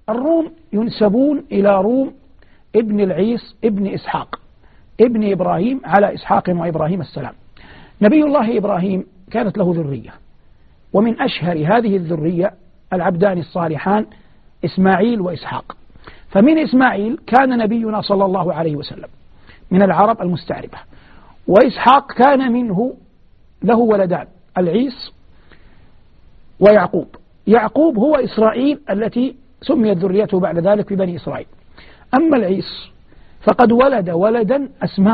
الروم ينسبون إلى روم ابن العيس ابن إسحاق ابن إبراهيم على إسحاق وإبراهيم السلام. نبي الله إبراهيم كانت له ذرية، ومن أشهر هذه الذرية العبدان الصالحان إسماعيل وإسحاق. فمن إسماعيل كان نبينا صلى الله عليه وسلم من العرب المستعربة، وإسحاق كان منه له ولدان العيس ويعقوب. يعقوب هو إسرائيل التي سميت ذريته بعد ذلك ببني إسرائيل. أما العيس فقد ولد ولدا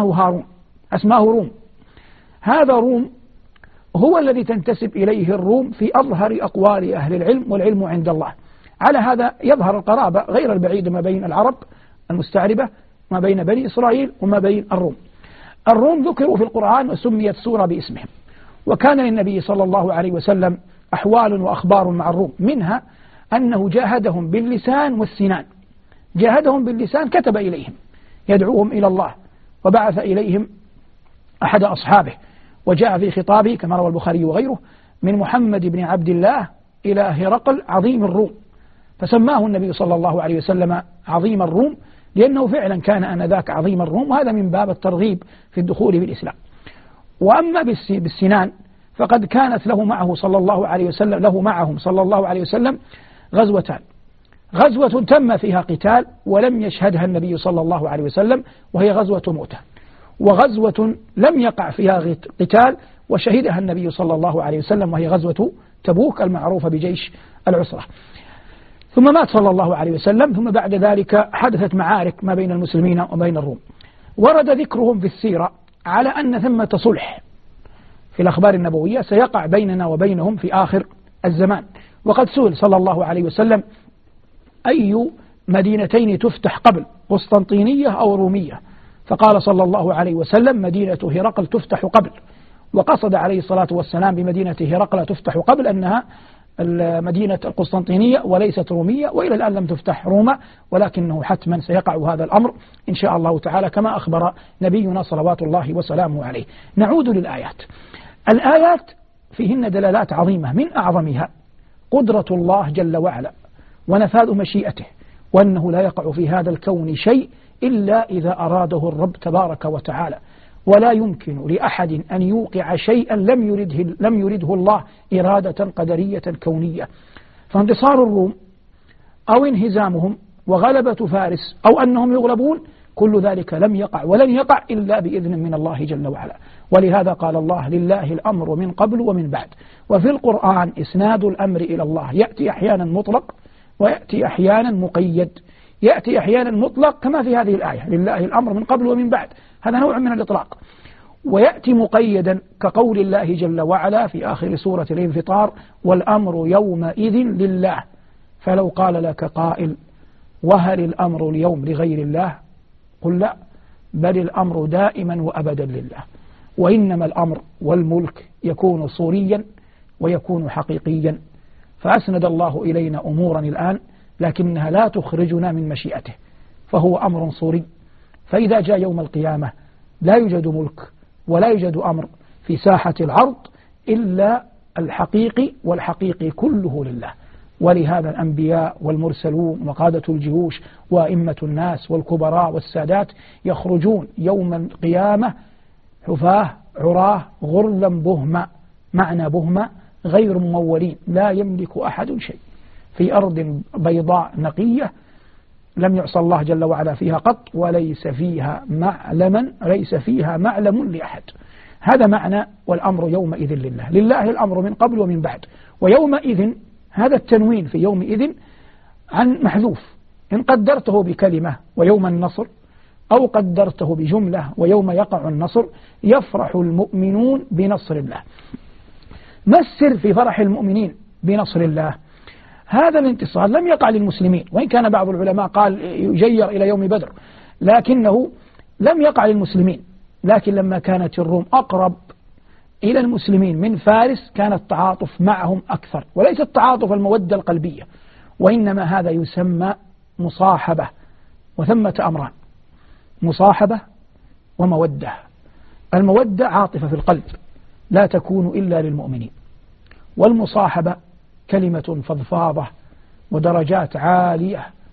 أسماه روم. هذا روم هو الذي تنتسب إليه الروم في أظهر أقوال أهل العلم، والعلم عند الله. على هذا يظهر القرابة غير البعيدة ما بين العرب المستعربة، ما بين بني إسرائيل وما بين الروم. الروم ذكروا في القرآن وسميت سورة باسمهم، وكان للنبي صلى الله عليه وسلم أحوال وأخبار مع الروم، منها أنه جاهدهم باللسان والسنان. جاهدهم باللسان، كتب إليهم يدعوهم إلى الله، وبعث إليهم أحد أصحابه، وجاء في خطابه كما روى البخاري وغيره من محمد بن عبد الله إلى هرقل عظيم الروم، فسماه النبي صلى الله عليه وسلم عظيم الروم، لأنه فعلا كان آنذاك عظيم الروم، وهذا من باب الترغيب في الدخول بالإسلام. وأما بالسنان فقد كانت معهم صلى الله عليه وسلم غزوتان. غزوة تم فيها قتال ولم يشهدها النبي صلى الله عليه وسلم، وهي غزوة مؤتة، وغزوة لم يقع فيها قتال وشهدها النبي صلى الله عليه وسلم، وهي غزوة تبوك المعروفة بجيش العسرة. ثم مات صلى الله عليه وسلم، ثم بعد ذلك حدثت معارك ما بين المسلمين وبين الروم. ورد ذكرهم في السيرة على أن ثمة صلح في الأخبار النبوية سيقع بيننا وبينهم في آخر الزمان. وقد سئل صلى الله عليه وسلم أي مدينتين تفتح قبل، قسطنطينية أو رومية؟ فقال صلى الله عليه وسلم مدينة هرقل تفتح قبل، وقصد عليه الصلاة والسلام بمدينة هرقل تفتح قبل أنها المدينة القسطنطينية وليست رومية، وإلى الآن لم تفتح روما، ولكنه حتما سيقع هذا الأمر إن شاء الله تعالى كما أخبر نبينا صلوات الله وسلامه عليه. نعود للآيات. الآيات فيهن دلالات عظيمة، من أعظمها قدرة الله جل وعلا ونفاذ مشيئته، وأنه لا يقع في هذا الكون شيء إلا إذا أراده الرب تبارك وتعالى، ولا يمكن لأحد أن يوقع شيئا لم يرده الله إرادة قدرية كونية. فانتصار الروم أو انهزامهم وغلبة فارس أو أنهم يغلبون، كل ذلك لم يقع ولن يقع إلا بإذن من الله جل وعلا. ولهذا قال الله لله الأمر من قبل ومن بعد. وفي القرآن إسناد الأمر إلى الله يأتي أحيانا مطلق ويأتي أحيانا مقيد. يأتي أحيانا مطلق كما في هذه الآية لله الأمر من قبل ومن بعد، هذا نوع من الإطلاق. ويأتي مقيدا كقول الله جل وعلا في آخر سورة الانفطار والأمر يومئذ لله. فلو قال لك قائل وهل الأمر اليوم لغير الله؟ قل لا، بل الأمر دائما وأبدا لله، وإنما الأمر والملك يكون صوريا ويكون حقيقيا. فأسند الله إلينا أمورا الآن لكنها لا تخرجنا من مشيئته، فهو أمر صوري. فإذا جاء يوم القيامة لا يوجد ملك ولا يوجد أمر في ساحة العرض إلا الحقيقي، والحقيقي كله لله. ولهذا الأنبياء والمرسلون وقادة الجيوش وأئمة الناس والكبراء والسادات يخرجون يوم القيامة حفاة عراه غرلا بهما. معنى بهما غير ممولين، لا يملك أحد شيء، في أرض بيضاء نقية لم يعصى الله جل وعلا فيها قط، وليس فيها معلم لأحد. هذا معنى والأمر يومئذ لله. لله الأمر من قبل ومن بعد. ويومئذ هذا التنوين في يومئذ عن محذوف، إن قدرته بكلمة ويوم النصر، أو قدرته بجملة ويوم يقع النصر، يفرح المؤمنون بنصر الله. ما السر في فرح المؤمنين بنصر الله؟ هذا الانتصار لم يقع للمسلمين، وإن كان بعض العلماء قال يجير إلى يوم بدر، لكنه لم يقع للمسلمين. لكن لما كانت الروم أقرب إلى المسلمين من فارس كان التعاطف معهم أكثر، وليس التعاطف المودة القلبية، وإنما هذا يسمى مصاحبة. وثمة أمران، مصاحبة ومودة. المودة عاطفة في القلب لا تكون إلا للمؤمنين، والمصاحبة كلمة فضفاضة ودرجات عالية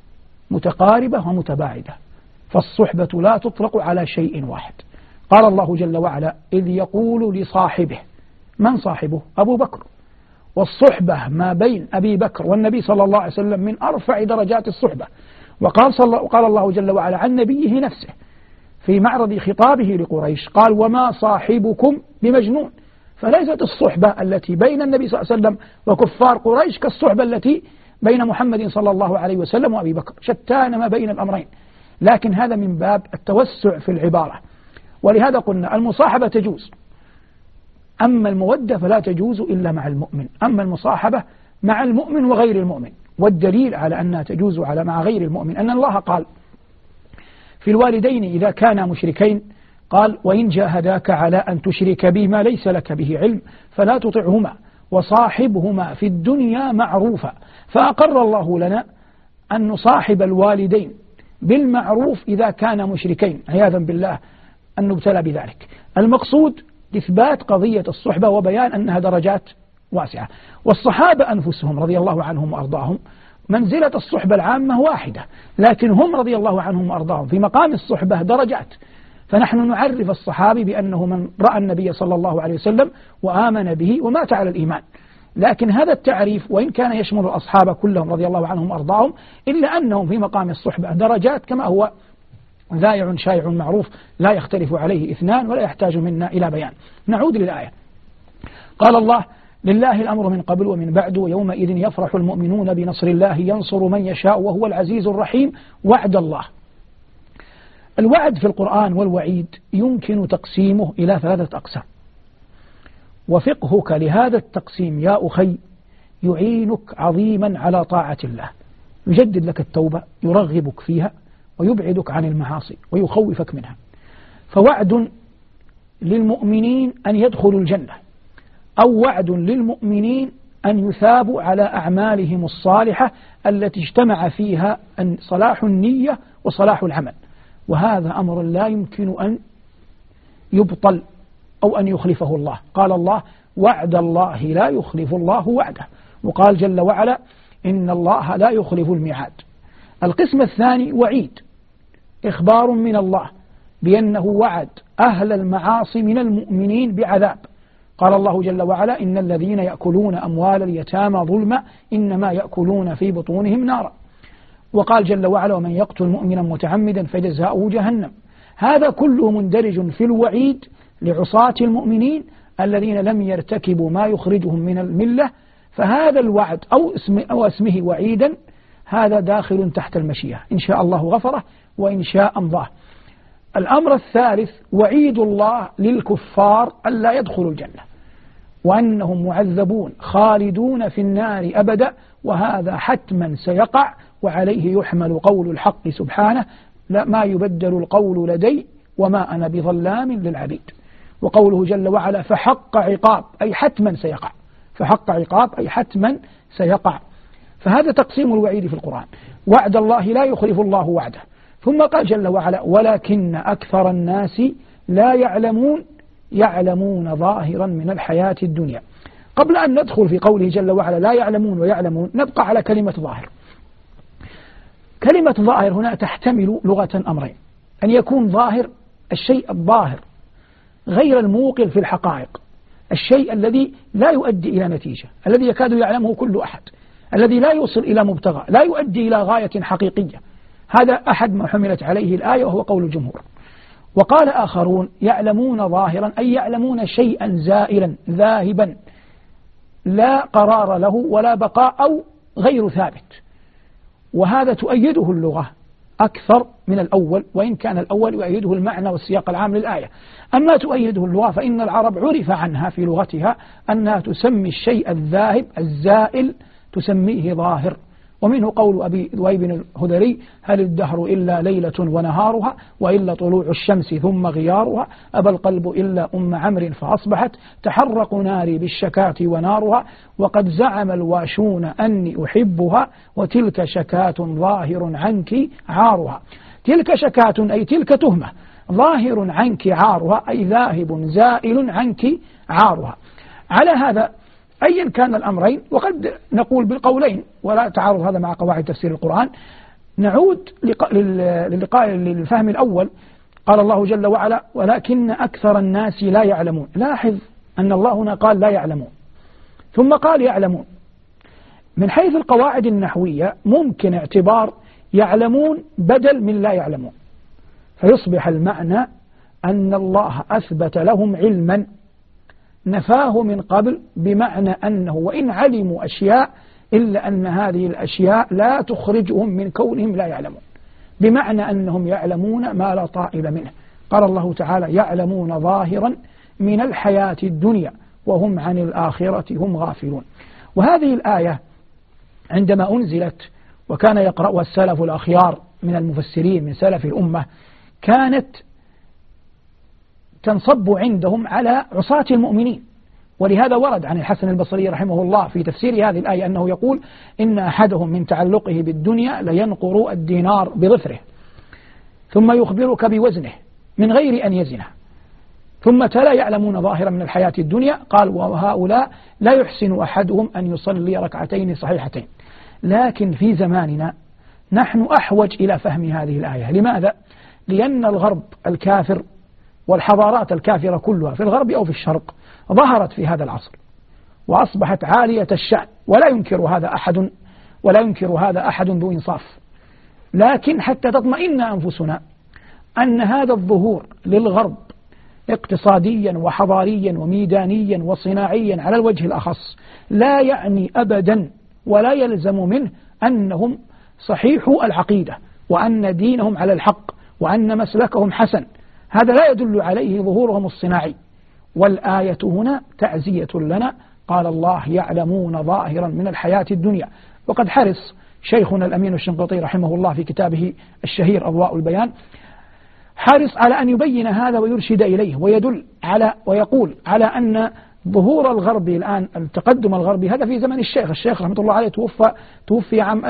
متقاربة ومتباعدة، فالصحبة لا تطلق على شيء واحد. قال الله جل وعلا: إذ يقول لصاحبه. من صاحبه؟ أبو بكر. والصحبة ما بين أبي بكر والنبي صلى الله عليه وسلم من أرفع درجات الصحبة. وقال الله جل وعلا عن نبيه نفسه في معرض خطابه لقريش، قال: وما صاحبكم بمجنون. فليست الصحبة التي بين النبي صلى الله عليه وسلم وكفار قريش كالصحبة التي بين محمد صلى الله عليه وسلم وأبي بكر، شتان ما بين الأمرين، لكن هذا من باب التوسع في العبارة. ولهذا قلنا المصاحبة تجوز، أما المودة فلا تجوز إلا مع المؤمن، أما المصاحبة مع المؤمن وغير المؤمن. والدليل على أنها تجوز مع غير المؤمن أن الله قال في الوالدين إذا كانا مشركين، قال: وإن جاهداك على أن تشرك بي ما ليس لك به علم فلا تطعهما وصاحبهما في الدنيا معروفا. فأقر الله لنا أن نصاحب الوالدين بالمعروف إذا كانا مشركين، عياذا بالله أن نبتلى بذلك. المقصود إثبات قضية الصحبة وبيان أنها درجات واسعة. والصحابة أنفسهم رضي الله عنهم وأرضاهم منزلة الصحبة العامة واحدة، لكن هم رضي الله عنهم وأرضاهم في مقام الصحبة درجات. فنحن نعرف الصحابي بأنه من رأى النبي صلى الله عليه وسلم وآمن به ومات على الإيمان، لكن هذا التعريف وإن كان يشمل الأصحاب كلهم رضي الله عنهم وأرضاهم إلا أنهم في مقام الصحبة درجات، كما هو ذائع شائع معروف لا يختلف عليه اثنان ولا يحتاج منا إلى بيان. نعود للآية. قال الله: لله الأمر من قبل ومن بعد ويومئذ يفرح المؤمنون بنصر الله ينصر من يشاء وهو العزيز الرحيم. وعد الله. الوعد في القرآن والوعيد يمكن تقسيمه إلى 3 أقسام، وفقهك لهذا التقسيم يا أخي يعينك عظيما على طاعة الله، يجدد لك التوبة، يرغبك فيها ويبعدك عن المعاصي ويخوفك منها. فوعد للمؤمنين أن يدخلوا الجنة، أو وعد للمؤمنين أن يثابوا على أعمالهم الصالحة التي اجتمع فيها صلاح النية وصلاح العمل، وهذا أمر لا يمكن أن يبطل أو أن يخلفه الله. قال الله: وعد الله لا يخلف الله وعده. وقال جل وعلا: إن الله لا يخلف الميعاد. القسم الثاني وعيد، إخبار من الله بأنه وعد أهل المعاصي من المؤمنين بعذاب. قال الله جل وعلا: إن الذين يأكلون أموال اليتامى ظلما إنما يأكلون في بطونهم نارا. وقال جل وعلا: ومن يقتل مؤمنا متعمدا فجزاؤه جهنم. هذا كله مندرج في الوعيد لعصاة المؤمنين الذين لم يرتكبوا ما يخرجهم من الملة. فهذا الوعد أو اسمه وعيدا هذا داخل تحت المشيئة، إن شاء الله غفره وإن شاء أمضاه. الأمر الثالث وعيد الله للكفار ألا يدخلوا الجنة، وأنهم معذبون خالدون في النار أبدا، وهذا حتما سيقع وعليه يحمل قول الحق سبحانه: لا ما يبدل القول لدي وما أنا بظلام للعبيد. وقوله جل وعلا: فحق عقاب أي حتما سيقع، فحق عقاب أي حتما سيقع. فهذا تقسيم الوعيد في القرآن. وعد الله لا يخلف الله وعده. ثم قال جل وعلا: ولكن أكثر الناس لا يعلمون ظاهرا من الحياة الدنيا. قبل أن ندخل في قوله جل وعلا لا يعلمون ويعلمون نبقى على كلمة ظاهر. كلمة ظاهر هنا تحتمل لغة أمرين: أن يكون ظاهر الشيء الظاهر غير الموقن في الحقائق، الشيء الذي لا يؤدي إلى نتيجة، الذي يكاد يعلمه كل أحد، الذي لا يوصل إلى مبتغى، لا يؤدي إلى غاية حقيقية. هذا أحد ما حملت عليه الآية وهو قول الجمهور. وقال آخرون يعلمون ظاهرا أي يعلمون شيئا زائلا ذاهبا لا قرار له ولا بقاء أو غير ثابت، وهذا تؤيده اللغة أكثر من الأول، وإن كان الأول يؤيده المعنى والسياق العام للآية. أما تؤيده اللغة فإن العرب عرف عنها في لغتها أنها تسمي الشيء الذاهب الزائل تسميه ظاهر. ومنه قول أبي ذؤيب الهذلي: هل الدهر إلا ليلة ونهارها وإلا طلوع الشمس ثم غيارها، أبى القلب إلا أم عمرو فأصبحت تحرق ناري بالشكاة ونارها، وقد زعم الواشون أني أحبها وتلك شكاة ظاهر عنك عارها. تلك شكاة أي تلك تهمة، ظاهر عنك عارها أي ذاهب زائل عنك عارها. على هذا أيا كان الأمرين، وقد نقول بالقولين ولا تعارض هذا مع قواعد تفسير القرآن، نعود للقاء للفهم الأول. قال الله جل وعلا: ولكن أكثر الناس لا يعلمون. لاحظ أن الله هنا قال لا يعلمون ثم قال يعلمون. من حيث القواعد النحوية ممكن اعتبار يعلمون بدل من لا يعلمون، فيصبح المعنى أن الله أثبت لهم علما نفاه من قبل، بمعنى أنه وإن علموا أشياء إلا أن هذه الأشياء لا تخرجهم من كونهم لا يعلمون، بمعنى أنهم يعلمون ما لا طائل منه. قال الله تعالى: يعلمون ظاهرا من الحياة الدنيا وهم عن الآخرة هم غافلون. وهذه الآية عندما أنزلت وكان يقرأها السلف الأخيار من المفسرين من سلف الأمة، كانت تنصب عندهم على عصاة المؤمنين. ولهذا ورد عن الحسن البصري رحمه الله في تفسير هذه الآية أنه يقول: إن أحدهم من تعلقه بالدنيا لينقر الدينار بظفره ثم يخبرك بوزنه من غير أن يزنه، ثم تلا يعلمون ظاهرا من الحياة الدنيا. قال: وهؤلاء لا يحسن أحدهم أن يصلي ركعتين صحيحتين. لكن في زماننا نحن أحوج إلى فهم هذه الآية. لماذا؟ لأن الغرب الكافر والحضارات الكافرة كلها في الغرب أو في الشرق ظهرت في هذا العصر وأصبحت عالية الشأن، ولا ينكر هذا أحد ذو إنصاف. لكن حتى تطمئن أنفسنا أن هذا الظهور للغرب اقتصاديا وحضاريا وميدانيا وصناعيا على الوجه الأخص لا يعني أبدا ولا يلزم منه أنهم صحيحو العقيدة وأن دينهم على الحق وأن مسلكهم حسن. هذا لا يدل عليه ظهورهم الصناعي. والآية هنا تعزية لنا. قال الله: يعلمون ظاهرا من الحياة الدنيا. وقد حرص شيخنا الأمين الشنقيطي رحمه الله في كتابه الشهير أضواء البيان، حرص على أن يبين هذا ويرشد إليه ويدل على ويقول على أن ظهور الغربي الآن، التقدم الغربي، هذا في زمن الشيخ رحمة الله عليه توفي عام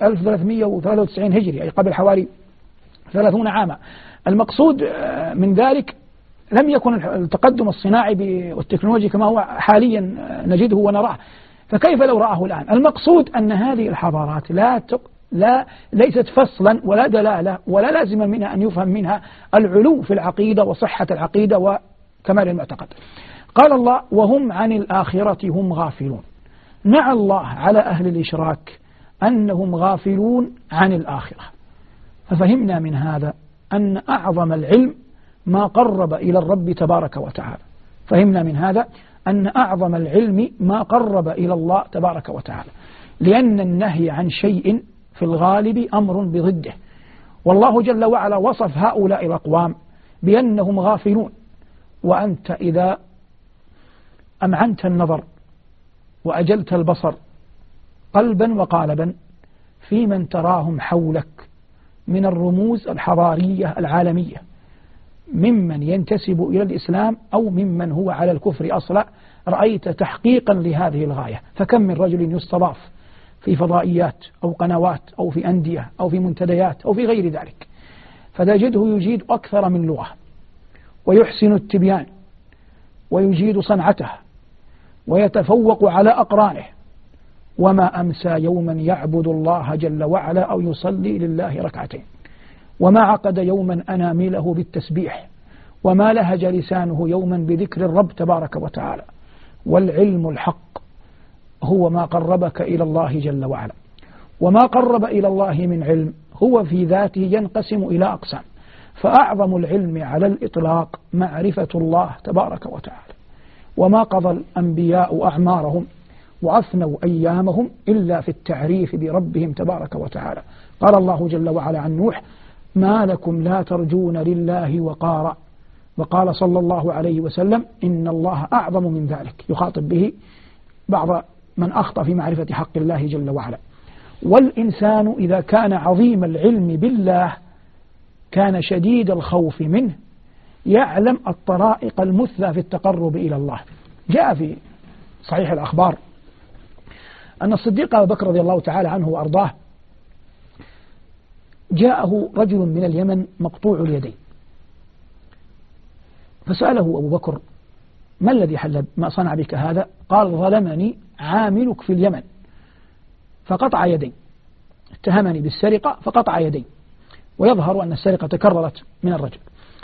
1393 هجري، أي قبل حوالي 30 عاما. المقصود من ذلك لم يكن التقدم الصناعي والتكنولوجي كما هو حاليا نجده ونراه، فكيف لو رآه الآن؟ المقصود أن هذه الحضارات ليست فصلا ولا دلالة ولا لازم منها أن يفهم منها العلو في العقيدة وصحة العقيدة وكمال المعتقد. قال الله: وهم عن الآخرة هم غافلون. نعى الله على أهل الإشراك أنهم غافلون عن الآخرة. ففهمنا من هذا أن أعظم العلم ما قرب إلى الرب تبارك وتعالى. فهمنا من هذا أن أعظم العلم ما قرب إلى الله تبارك وتعالى، لأن النهي عن شيء في الغالب أمر بضده. والله جل وعلا وصف هؤلاء الأقوام بأنهم غافلون. وأنت إذا أمعنت النظر وأجلت البصر قلبا وقالبا في من تراهم حولك من الرموز الحضارية العالمية، ممن ينتسب إلى الإسلام أو ممن هو على الكفر أصلا، رأيت تحقيقا لهذه الغاية. فكم من رجل يستضاف في فضائيات أو قنوات أو في أندية أو في منتديات أو في غير ذلك، فتجده يجيد أكثر من لغة ويحسن التبيان ويجيد صنعته ويتفوق على أقرانه، وما أمسى يوما يعبد الله جل وعلا أو يصلي لله ركعتين، وما عقد يوما أنامله بالتسبيح، وما لهج لسانه يوما بذكر الرب تبارك وتعالى. والعلم الحق هو ما قربك إلى الله جل وعلا. وما قرب إلى الله من علم هو في ذاته ينقسم إلى أقسام، فأعظم العلم على الإطلاق معرفة الله تبارك وتعالى. وما قضى الأنبياء أعمارهم وأفنوا أيامهم إلا في التعريف بربهم تبارك وتعالى. قال الله جل وعلا عن نوح: ما لكم لا ترجون لله وقارا. وقال صلى الله عليه وسلم: إن الله أعظم من ذلك، يخاطب به بعض من أخطأ في معرفة حق الله جل وعلا. والإنسان إذا كان عظيم العلم بالله كان شديد الخوف منه، يعلم الطرائق المثلى في التقرب إلى الله. جاء في صحيح الأخبار أن الصديق أبو بكر رضي الله تعالى عنه وأرضاه جاءه رجل من اليمن مقطوع اليدين، فسأله أبو بكر: ما الذي حل ما صنع بك هذا؟ قال: ظلمني عاملك في اليمن فقطع يدي. اتهمني بالسرقة فقطع يدي، ويظهر أن السرقة تكررت من الرجل.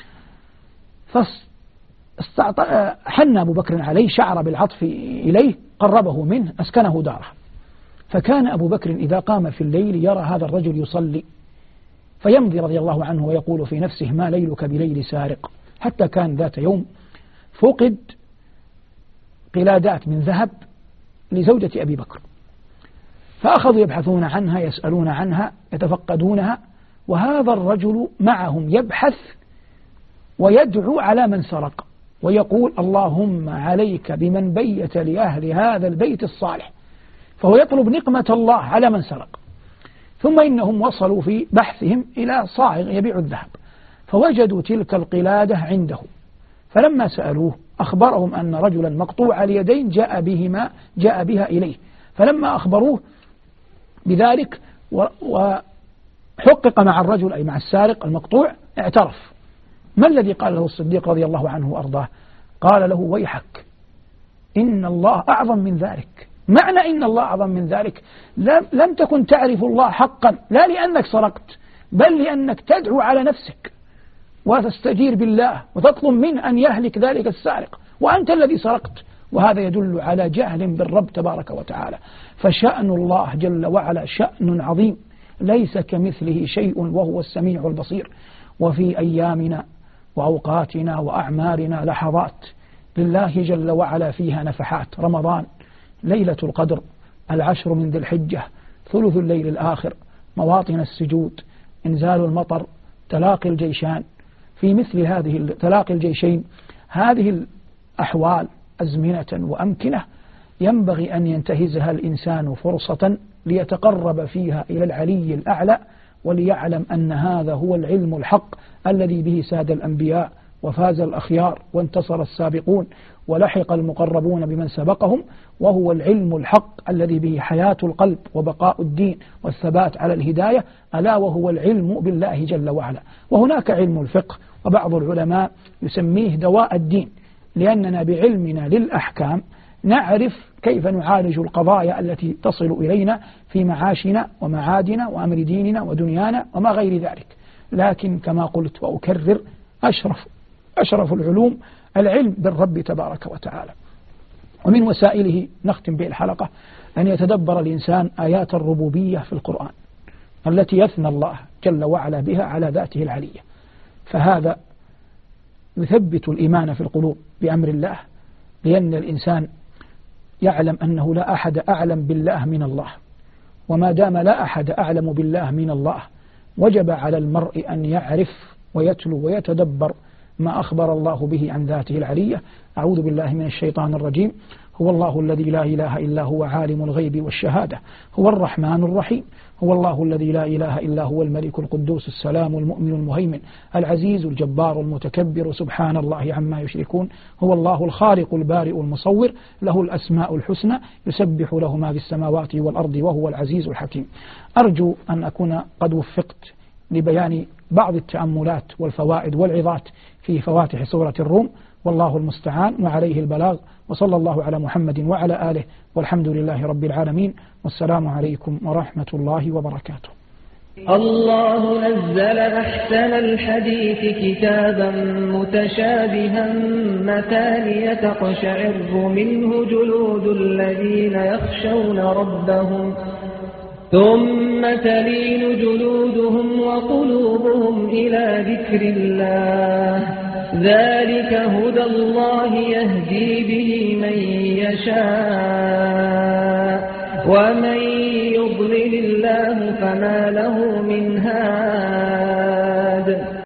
حن أبو بكر عليه، شعر بالعطف إليه، قربه منه، أسكنه داره. فكان أبو بكر إذا قام في الليل يرى هذا الرجل يصلي، فيمضي رضي الله عنه ويقول في نفسه: ما ليلك بليل سارق. حتى كان ذات يوم فقد قلادات من ذهب لزوجة أبي بكر، فأخذوا يبحثون عنها، يسألون عنها، يتفقدونها، وهذا الرجل معهم يبحث ويدعو على من سرق، ويقول: اللهم عليك بمن بيت لأهل هذا البيت الصالح. فهو يطلب نقمة الله على من سرق. ثم إنهم وصلوا في بحثهم إلى صائغ يبيع الذهب، فوجدوا تلك القلادة عنده، فلما سألوه أخبرهم أن رجلا مقطوع اليدين جاء بها إليه. فلما أخبروه بذلك وحقق مع الرجل أي مع السارق المقطوع اعترف. ما الذي قال له الصديق رضي الله عنه وأرضاه؟ قال له: ويحك، إن الله أعظم من ذلك. معنى إن الله أعظم من ذلك لم تكن تعرف الله حقا، لا لأنك سرقت، بل لأنك تدعو على نفسك وتستجير بالله وتطلب منه أن يهلك ذلك السارق، وأنت الذي سرقت. وهذا يدل على جهل بالرب تبارك وتعالى. فشأن الله جل وعلا شأن عظيم، ليس كمثله شيء وهو السميع البصير. وفي أيامنا وأوقاتنا وأعمارنا لحظات لله جل وعلا فيها نفحات: رمضان، ليلة القدر، 10 من ذي الحجة، ثلث الليل الآخر، مواطن السجود، إنزال المطر، تلاقي الجيشان. في مثل هذه تلاقي الجيشين، هذه الأحوال أزمنة وأمكنة ينبغي أن ينتهزها الإنسان فرصة ليتقرب فيها إلى العلي الأعلى، وليعلم أن هذا هو العلم الحق الذي به ساد الأنبياء وفاز الأخيار وانتصر السابقون ولحق المقربون بمن سبقهم، وهو العلم الحق الذي به حياة القلب وبقاء الدين والثبات على الهداية، ألا وهو العلم بالله جل وعلا. وهناك علم الفقه، وبعض العلماء يسميه دواء الدين، لأننا بعلمنا للأحكام نعرف كيف نعالج القضايا التي تصل إلينا في معاشنا ومعادنا وأمر ديننا ودنيانا وما غير ذلك. لكن كما قلت وأكرر، أشرف العلوم العلم بالرب تبارك وتعالى. ومن وسائله نختم به الحلقة أن يتدبر الإنسان آيات الربوبية في القرآن التي يثنى الله جل وعلا بها على ذاته العلية، فهذا يثبت الإيمان في القلوب بأمر الله، لأن الإنسان يعلم أنه لا أحد أعلم بالله من الله، وما دام لا أحد أعلم بالله من الله وجب على المرء أن يعرف ويتلو ويتدبر ما أخبر الله به عن ذاته العلية. أعوذ بالله من الشيطان الرجيم. هو الله الذي لا إله إلا هو عالم الغيب والشهادة، هو الرحمن الرحيم، هو الله الذي لا إله إلا هو الملك القدوس السلام المؤمن المهيمن العزيز الجبار المتكبر، سبحان الله عما يشركون، هو الله الخالق البارئ المصور، له الأسماء الحسنى، يسبح له ما في السماوات والأرض وهو العزيز الحكيم. أرجو أن أكون قد وفقت لبيان بعض التأملات والفوائد والعظات في فواتح سورة الروم، والله المستعان وعليه البلاغ، وصلى الله على محمد وعلى آله، والحمد لله رب العالمين، والسلام عليكم ورحمة الله وبركاته. الله نزل أحسن الحديث كتابا متشابها مثانية تقشعر منه جلود الذين يخشون ربهم ثم تلين جلودهم وقلوبهم إلى ذكر الله، ذلك هدى الله يهدي به من يشاء ومن يضلل الله فما له من هاد.